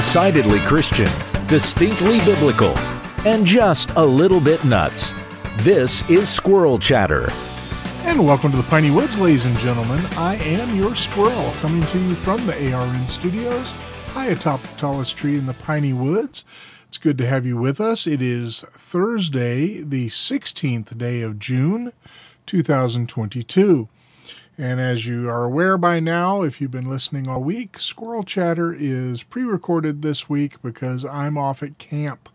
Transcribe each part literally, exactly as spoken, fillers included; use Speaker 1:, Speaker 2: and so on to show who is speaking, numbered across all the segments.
Speaker 1: Decidedly Christian, distinctly biblical, and just a little bit nuts. This is Squirrel Chatter.
Speaker 2: And welcome to the Piney Woods, ladies and gentlemen. I am your squirrel, coming to you from the A R N studios, high atop the tallest tree in the Piney Woods. It's good to have you with us. It is Thursday, the sixteenth day of June, two thousand twenty-two. And as you are aware by now, if you've been listening all week, Squirrel Chatter is pre-recorded this week because I'm off at camp.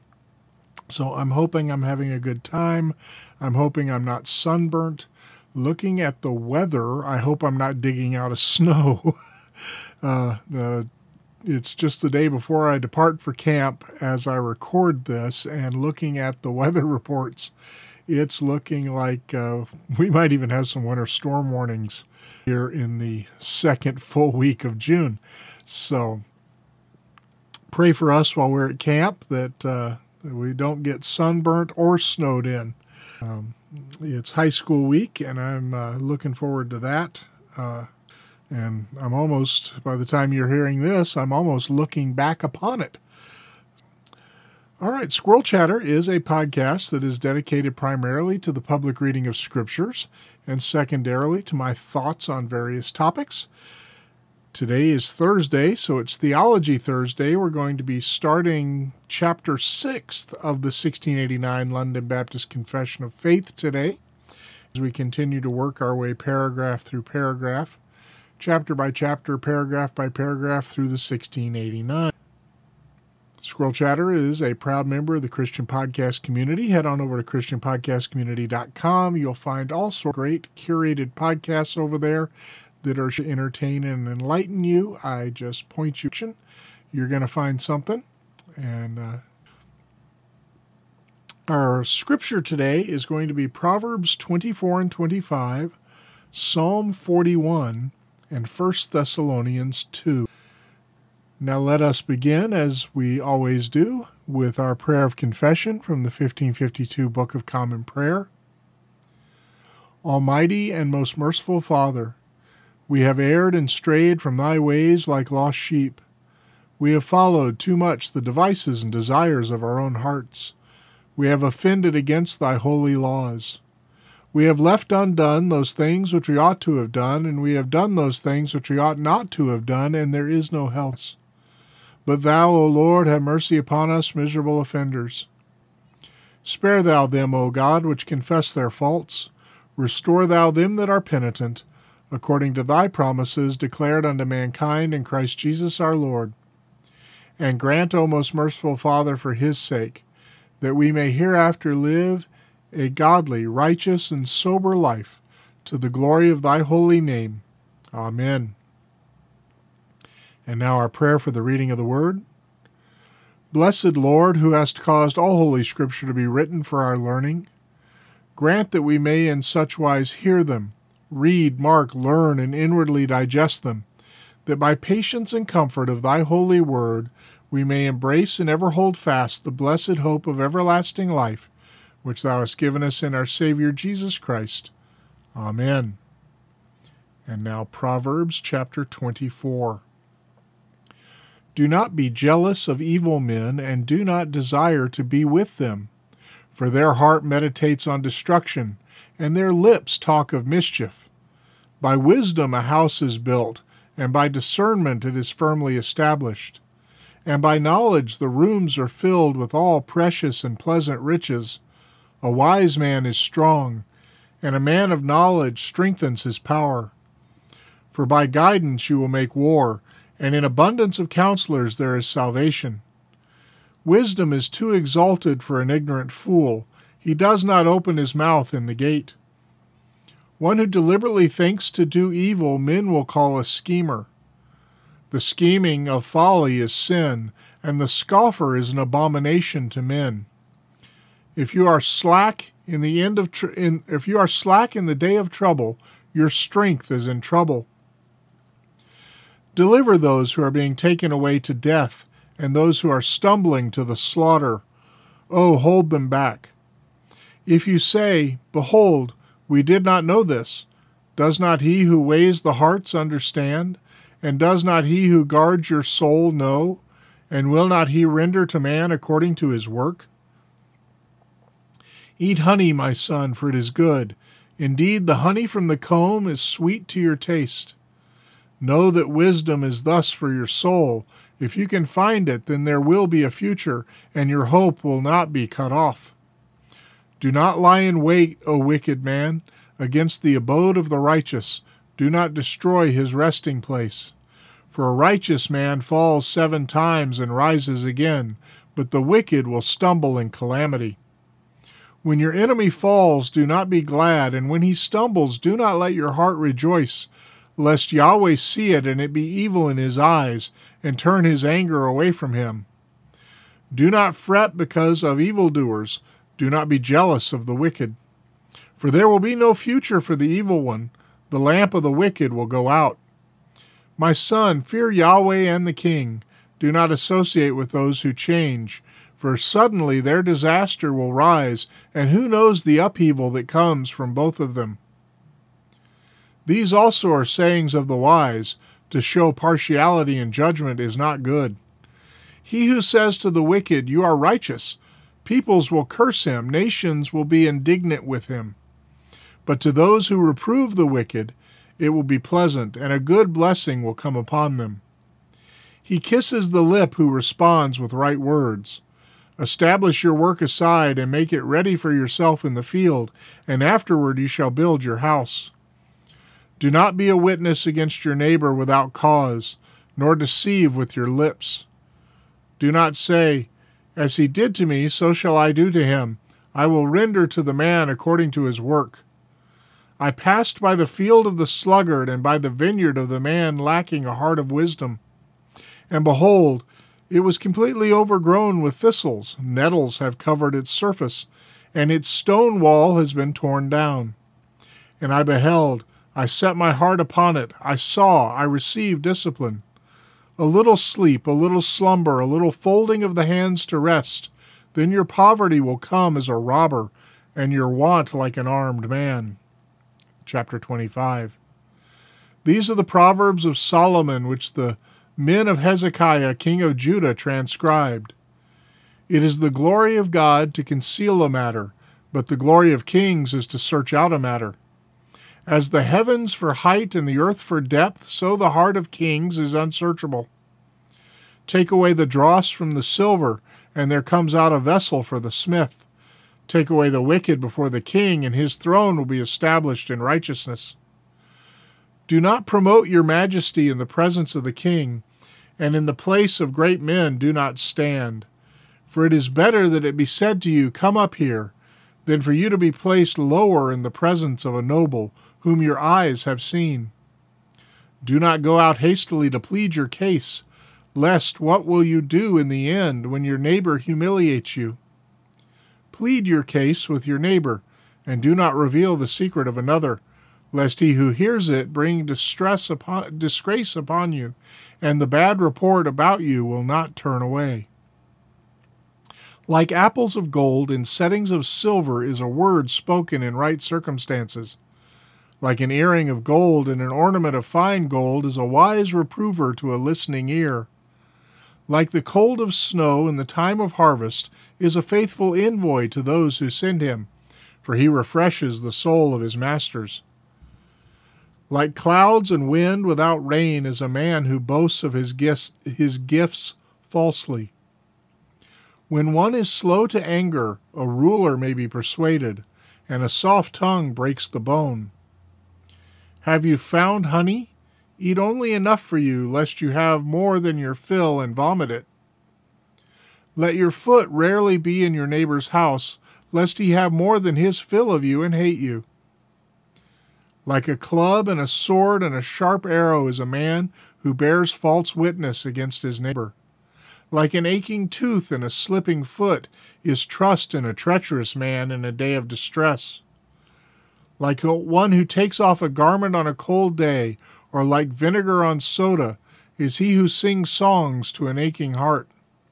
Speaker 2: So I'm hoping I'm having a good time. I'm hoping I'm not sunburnt. Looking at the weather, I hope I'm not digging out of snow. uh, the, it's just the day before I depart for camp as I record this, and looking at the weather reports, it's looking like uh, we might even have some winter storm warnings here in the second full week of June. So pray for us while we're at camp that uh, we don't get sunburnt or snowed in. Um, it's high school week, and I'm uh, looking forward to that. Uh, and I'm almost, by the time you're hearing this, I'm almost looking back upon it. All right, Squirrel Chatter is a podcast that is dedicated primarily to the public reading of scriptures and secondarily to my thoughts on various topics. Today is Thursday, so it's Theology Thursday. We're going to be starting chapter six of the sixteen eighty-nine London Baptist Confession of Faith today, as we continue to work our way paragraph through paragraph, chapter by chapter, paragraph by paragraph through the sixteen eighty-nine. Squirrel Chatter is a proud member of the Christian Podcast Community. Head on over to christian podcast community dot com. You'll find all sorts of great curated podcasts over there that are to entertain and enlighten you. I just point you. You're going to find something. And uh, our scripture today is going to be Proverbs twenty-four and twenty-five, Psalm forty-one, and First Thessalonians two. Now let us begin, as we always do, with our prayer of confession from the fifteen fifty-two Book of Common Prayer. Almighty and most merciful Father, we have erred and strayed from thy ways like lost sheep. We have followed too much the devices and desires of our own hearts. We have offended against thy holy laws. We have left undone those things which we ought to have done, and we have done those things which we ought not to have done, and there is no help. But thou, O Lord, have mercy upon us, miserable offenders. Spare thou them, O God, which confess their faults. Restore thou them that are penitent, according to thy promises declared unto mankind in Christ Jesus our Lord. And grant, O most merciful Father, for his sake, that we may hereafter live a godly, righteous, and sober life, to the glory of thy holy name. Amen. And now our prayer for the reading of the Word. Blessed Lord, who hast caused all Holy Scripture to be written for our learning, grant that we may in such wise hear them, read, mark, learn, and inwardly digest them, that by patience and comfort of thy holy word we may embrace and ever hold fast the blessed hope of everlasting life, which thou hast given us in our Savior Jesus Christ. Amen. And now Proverbs chapter twenty-four. Do not be jealous of evil men, and do not desire to be with them, for their heart meditates on destruction, and their lips talk of mischief. By wisdom a house is built, and by discernment it is firmly established. And by knowledge the rooms are filled with all precious and pleasant riches. A wise man is strong, and a man of knowledge strengthens his power. For by guidance you will make war, and in abundance of counselors there is salvation. Wisdom is too exalted for an ignorant fool. He does not open his mouth in the gate. One who deliberately thinks to do evil men will call a schemer. The scheming of folly is sin, and the scoffer is an abomination to men. If you are slack in the end of tr- in, if you are slack in the day of trouble, your strength is in trouble. Deliver those who are being taken away to death, and those who are stumbling to the slaughter. Oh, hold them back. If you say, Behold, we did not know this, does not he who weighs the hearts understand? And does not he who guards your soul know? And will not he render to man according to his work? Eat honey, my son, for it is good. Indeed, the honey from the comb is sweet to your taste. Know that wisdom is thus for your soul. If you can find it, then there will be a future, and your hope will not be cut off. Do not lie in wait, O wicked man, against the abode of the righteous. Do not destroy his resting place. For a righteous man falls seven times and rises again, but the wicked will stumble in calamity. When your enemy falls, do not be glad, and when he stumbles, do not let your heart rejoice, lest Yahweh see it and it be evil in his eyes, and turn his anger away from him. Do not fret because of evildoers. Do not be jealous of the wicked. For there will be no future for the evil one. The lamp of the wicked will go out. My son, fear Yahweh and the king. Do not associate with those who change, for suddenly their disaster will rise, and who knows the upheaval that comes from both of them. These also are sayings of the wise. To show partiality in judgment is not good. He who says to the wicked, "You are righteous," peoples will curse him, nations will be indignant with him. But to those who reprove the wicked, it will be pleasant, and a good blessing will come upon them. He kisses the lip who responds with right words. Establish your work aside and make it ready for yourself in the field, and afterward you shall build your house. Do not be a witness against your neighbor without cause, nor deceive with your lips. Do not say, "As he did to me, so shall I do to him. I will render to the man according to his work." I passed by the field of the sluggard and by the vineyard of the man lacking a heart of wisdom. And behold, it was completely overgrown with thistles. Nettles have covered its surface, and its stone wall has been torn down. And I beheld, I set my heart upon it. I saw, I received discipline. A little sleep, a little slumber, a little folding of the hands to rest. Then your poverty will come as a robber, and your want like an armed man. Chapter twenty-five. These are the proverbs of Solomon, which the men of Hezekiah, king of Judah, transcribed. It is the glory of God to conceal a matter, but the glory of kings is to search out a matter. As the heavens for height and the earth for depth, so the heart of kings is unsearchable. Take away the dross from the silver, and there comes out a vessel for the smith. Take away the wicked before the king, and his throne will be established in righteousness. Do not promote your majesty in the presence of the king, and in the place of great men do not stand. For it is better that it be said to you, "Come up here," than for you to be placed lower in the presence of a noble, whom your eyes have seen. Do not go out hastily to plead your case, lest what will you do in the end when your neighbor humiliates you? Plead your case with your neighbor, and do not reveal the secret of another, lest he who hears it bring distress upon, disgrace upon you, and the bad report about you will not turn away. Like apples of gold in settings of silver is a word spoken in right circumstances. Like an earring of gold and an ornament of fine gold is a wise reprover to a listening ear. Like the cold of snow in the time of harvest is a faithful envoy to those who send him, for he refreshes the soul of his masters. Like clouds and wind without rain is a man who boasts of his gifts, his gifts falsely. When one is slow to anger, a ruler may be persuaded, and a soft tongue breaks the bone. Have you found honey? Eat only enough for you, lest you have more than your fill and vomit it. Let your foot rarely be in your neighbor's house, lest he have more than his fill of you and hate you. Like a club and a sword and a sharp arrow is a man who bears false witness against his neighbor. Like an aching tooth and a slipping foot is trust in a treacherous man in a day of distress. Like a, one who takes off a garment on a cold day, or like vinegar on soda, is he who sings songs to an aching heart.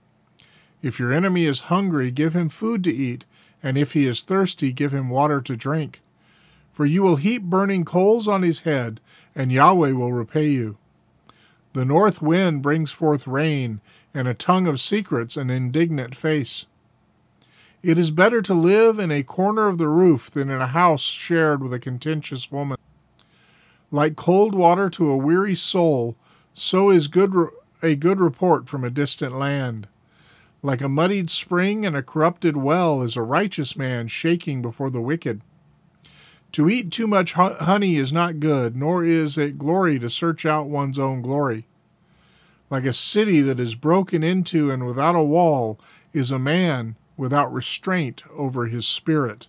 Speaker 2: If your enemy is hungry, give him food to eat, and if he is thirsty, give him water to drink. For you will heap burning coals on his head, and Yahweh will repay you. The north wind brings forth rain, and a tongue of secrets an indignant face. It is better to live in a corner of the roof than in a house shared with a contentious woman. Like cold water to a weary soul, so is good re- a good report from a distant land. Like a muddied spring and a corrupted well is a righteous man shaking before the wicked. To eat too much honey is not good, nor is it glory to search out one's own glory. Like a city that is broken into and without a wall is a man without restraint over his spirit.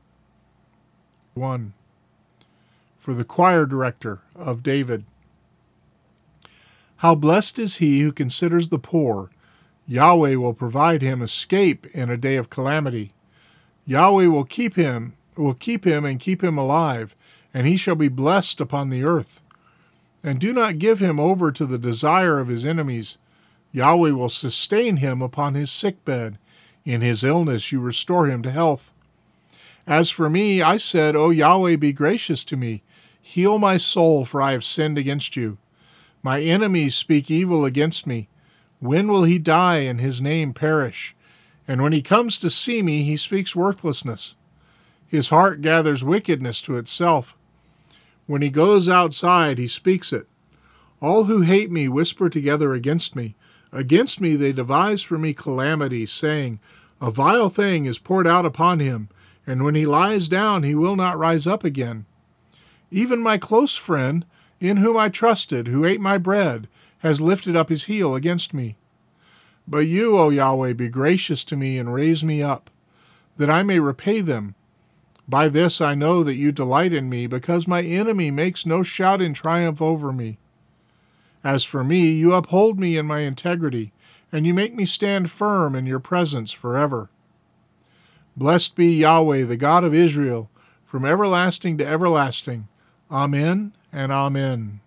Speaker 2: one. For the choir director of David. How blessed is he who considers the poor. Yahweh will provide him escape in a day of calamity. Yahweh will keep him, will keep him and keep him alive, and he shall be blessed upon the earth. And do not give him over to the desire of his enemies. Yahweh will sustain him upon his sickbed. In his illness you restore him to health. As for me, I said, O Yahweh, be gracious to me. Heal my soul, for I have sinned against you. My enemies speak evil against me. When will he die and his name perish? And when he comes to see me, he speaks worthlessness. His heart gathers wickedness to itself. When he goes outside, he speaks it. All who hate me whisper together against me. Against me they devise for me calamity, saying, A vile thing is poured out upon him, and when he lies down he will not rise up again. Even my close friend, in whom I trusted, who ate my bread, has lifted up his heel against me. But you, O Yahweh, be gracious to me and raise me up, that I may repay them. By this I know that you delight in me, because my enemy makes no shout in triumph over me. As for me, you uphold me in my integrity, and you make me stand firm in your presence forever. Blessed be Yahweh, the God of Israel, from everlasting to everlasting. Amen and amen.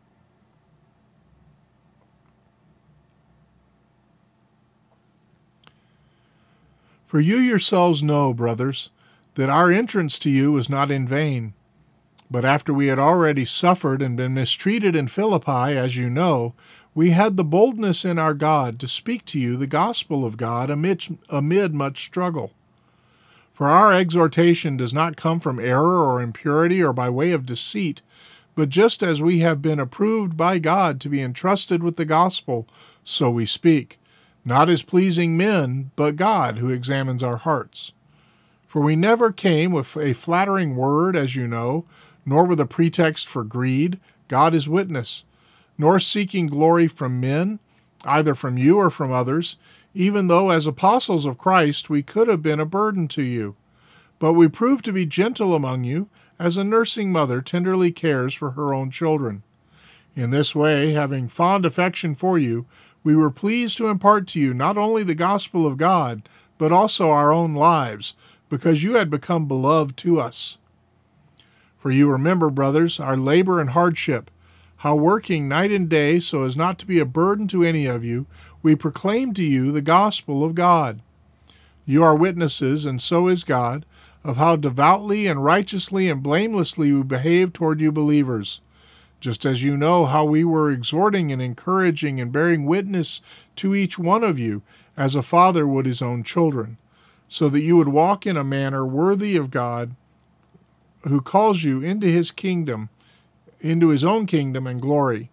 Speaker 2: For you yourselves know, brothers, that our entrance to you was not in vain. But after we had already suffered and been mistreated in Philippi, as you know, we had the boldness in our God to speak to you the gospel of God amid, amid much struggle. For our exhortation does not come from error or impurity or by way of deceit, but just as we have been approved by God to be entrusted with the gospel, so we speak, not as pleasing men, but God who examines our hearts. For we never came with a flattering word, as you know, nor with a pretext for greed, God is witness, nor seeking glory from men, either from you or from others, even though as apostles of Christ we could have been a burden to you. But we proved to be gentle among you, as a nursing mother tenderly cares for her own children. In this way, having fond affection for you, we were pleased to impart to you not only the gospel of God, but also our own lives, because you had become beloved to us. For you remember, brothers, our labor and hardship, how working night and day so as not to be a burden to any of you, we proclaim to you the gospel of God. You are witnesses, and so is God, of how devoutly and righteously and blamelessly we behave toward you believers, just as you know how we were exhorting and encouraging and bearing witness to each one of you, as a father would his own children, so that you would walk in a manner worthy of God, who calls you into his kingdom, into his own kingdom and glory.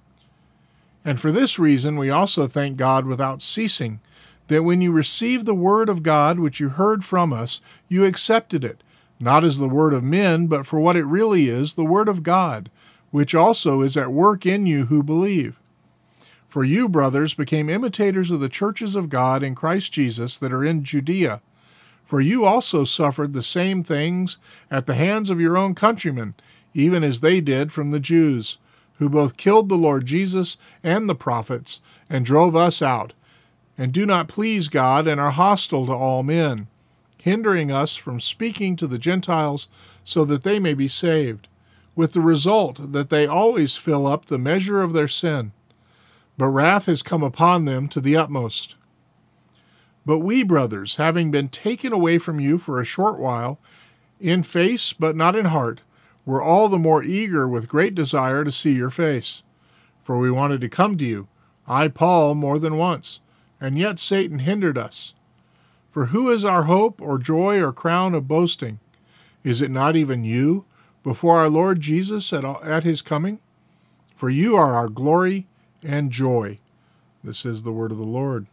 Speaker 2: And for this reason we also thank God without ceasing, that when you received the word of God which you heard from us, you accepted it, not as the word of men, but for what it really is, the word of God, which also is at work in you who believe. For you, brothers, became imitators of the churches of God in Christ Jesus that are in Judea. For you also suffered the same things at the hands of your own countrymen, even as they did from the Jews, who both killed the Lord Jesus and the prophets, and drove us out, and do not please God and are hostile to all men, hindering us from speaking to the Gentiles so that they may be saved, with the result that they always fill up the measure of their sin. But wrath has come upon them to the utmost. But we, brothers, having been taken away from you for a short while, in face but not in heart, were all the more eager with great desire to see your face. For we wanted to come to you, I, Paul, more than once, and yet Satan hindered us. For who is our hope or joy or crown of boasting? Is it not even you, before our Lord Jesus at, at his coming? For you are our glory and joy. This is the word of the Lord.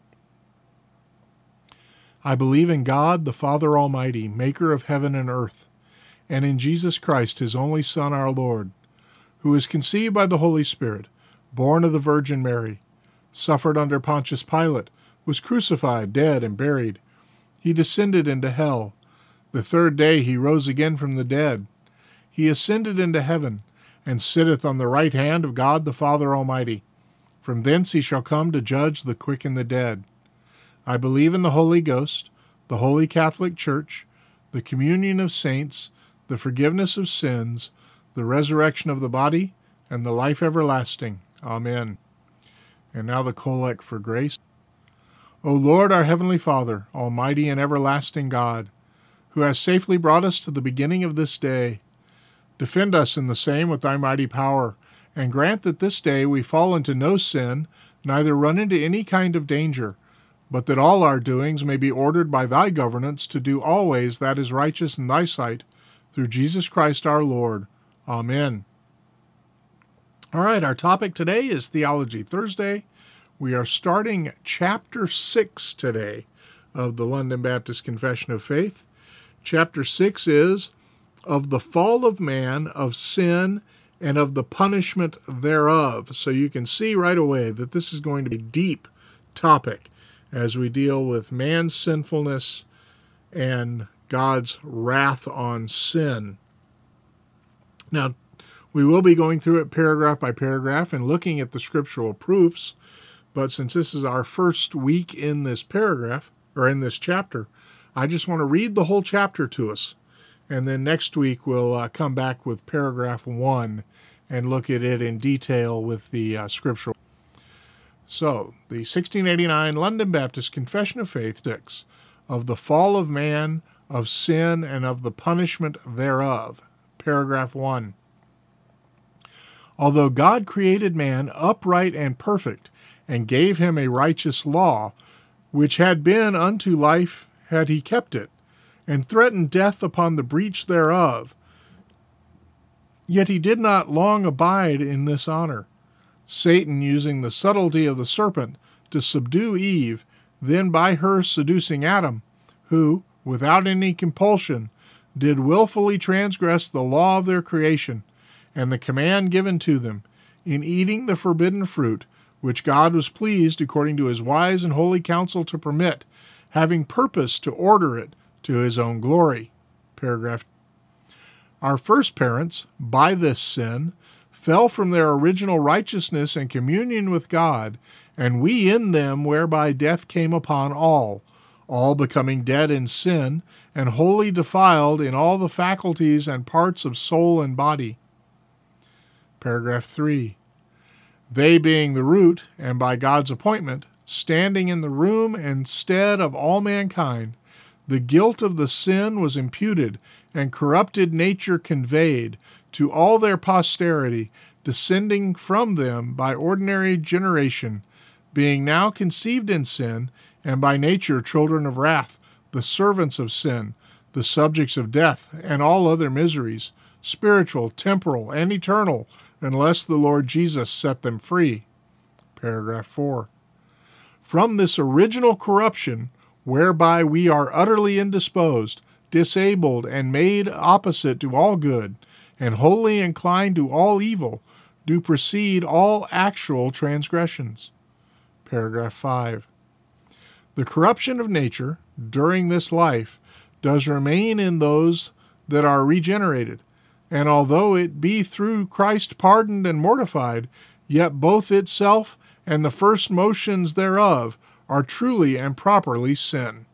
Speaker 2: I believe in God, the Father Almighty, maker of heaven and earth, and in Jesus Christ, his only Son, our Lord, who was conceived by the Holy Spirit, born of the Virgin Mary, suffered under Pontius Pilate, was crucified, dead, and buried. He descended into hell. The third day he rose again from the dead. He ascended into heaven, and sitteth on the right hand of God the Father Almighty. From thence he shall come to judge the quick and the dead. I believe in the Holy Ghost, the Holy Catholic Church, the communion of saints, the forgiveness of sins, the resurrection of the body, and the life everlasting. Amen. And now the collect for grace. O Lord, our heavenly Father, almighty and everlasting God, who hast safely brought us to the beginning of this day, defend us in the same with thy mighty power, and grant that this day we fall into no sin, neither run into any kind of danger, but that all our doings may be ordered by thy governance to do always that is righteous in thy sight, through Jesus Christ our Lord. Amen. All right, our topic today is Theology Thursday. We are starting chapter six today of the London Baptist Confession of Faith. Chapter six is of the fall of man, of sin, and of the punishment thereof. So you can see right away that this is going to be a deep topic as we deal with man's sinfulness and God's wrath on sin. Now, we will be going through it paragraph by paragraph and looking at the scriptural proofs, but since this is our first week in this paragraph, or in this chapter, I just want to read the whole chapter to us, and then next week we'll uh, come back with paragraph one and look at it in detail with the uh, scriptural. So, the sixteen eighty-nine London Baptist Confession of Faith six, of the fall of man, of sin, and of the punishment thereof. Paragraph one. Although God created man upright and perfect, and gave him a righteous law, which had been unto life had he kept it, and threatened death upon the breach thereof, yet he did not long abide in this honor. Satan, using the subtlety of the serpent to subdue Eve, then by her seducing Adam, who, without any compulsion, did willfully transgress the law of their creation, and the command given to them, in eating the forbidden fruit, which God was pleased, according to his wise and holy counsel, to permit, having purpose to order it to his own glory. Paragraph. Our first parents, by this sin, fell from their original righteousness and communion with God, and we in them, whereby death came upon all, all becoming dead in sin, and wholly defiled in all the faculties and parts of soul and body. Paragraph three. They being the root, and by God's appointment, standing in the room and stead of all mankind, the guilt of the sin was imputed, and corrupted nature conveyed to all their posterity, descending from them by ordinary generation, being now conceived in sin, and by nature children of wrath, the servants of sin, the subjects of death, and all other miseries, spiritual, temporal, and eternal, unless the Lord Jesus set them free. Paragraph four. From this original corruption, whereby we are utterly indisposed, disabled, and made opposite to all good, and wholly inclined to all evil, do proceed all actual transgressions. Paragraph five. The corruption of nature, during this life, does remain in those that are regenerated, and although it be through Christ pardoned and mortified, yet both itself and the first motions thereof are truly and properly sin.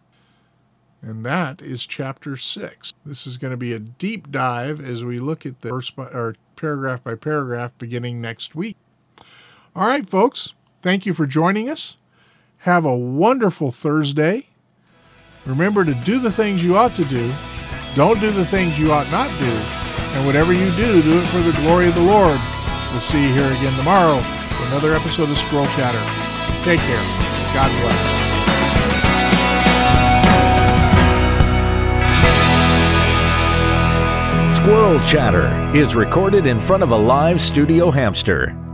Speaker 2: And that is chapter six. This is going to be a deep dive as we look at the verse by, or paragraph by paragraph beginning next week. All right, folks, thank you for joining us. Have a wonderful Thursday. Remember to do the things you ought to do. Don't do the things you ought not do. And whatever you do, do it for the glory of the Lord. We'll see you here again tomorrow for another episode of Squirrel Chatter. Take care. God bless.
Speaker 1: Squirrel Chatter is recorded in front of a live studio hamster.